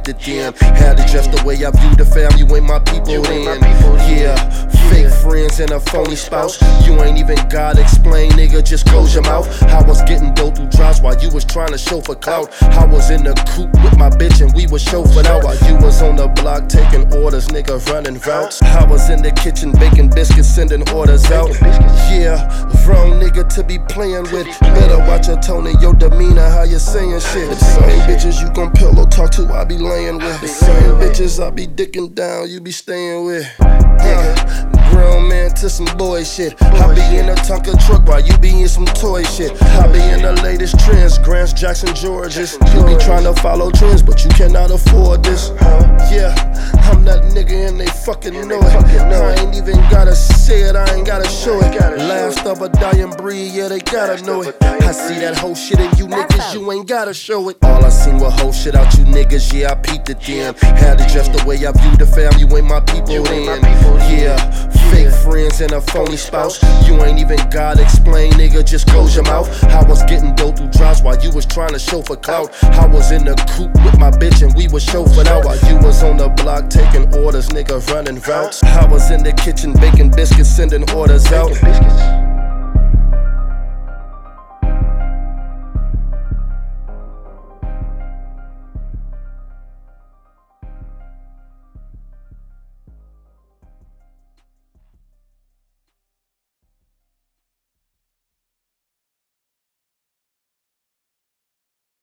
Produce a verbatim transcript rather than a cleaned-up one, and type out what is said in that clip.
it then. Had to dress the way I view the fam, you ain't my people then. Yeah, fake friends and a phony spouse. You ain't even gotta explain, nigga, just close your mouth. I was getting dope through drops while you was trying to show for clout. I was in the coupe with my bitch and we was chauffeured out while you was on the block taking orders, nigga, running routes. I was in the kitchen baking biscuits, sending orders out. Yeah, wrong nigga to be playing with. Better watch your tone and your demeanor, how you saying shit. The same bitches you gon' pillow talk to, I be laying with. The same bitches I be dicking down, you be staying with. Uh, grown man to some boy shit. I be in a Tonka truck while you be in some toy shit. I be in the latest trends, Grants, Jackson, Georges. You be trying to follow trends, but you cannot afford this. Yeah, I'm that nigga and they fucking know it. I ain't even gotta say it, I ain't gotta show it. Last of a dying breed, yeah, they gotta know it. I see that whole shit in you niggas, you ain't gotta show it. All I seen was whole shit out you niggas, yeah, I peeped it then. Had to dress the way I view the fam, you ain't my people then. Yeah, fake friends and a phony spouse. You ain't even gotta explain, nigga, just close your mouth. I was getting dope through drops while you was trying to show for clout. I was in the coupe with my bitch and we was chauffeured out while you was on the block taking orders, nigga, running routes. I was in the kitchen baking biscuits, sending orders out.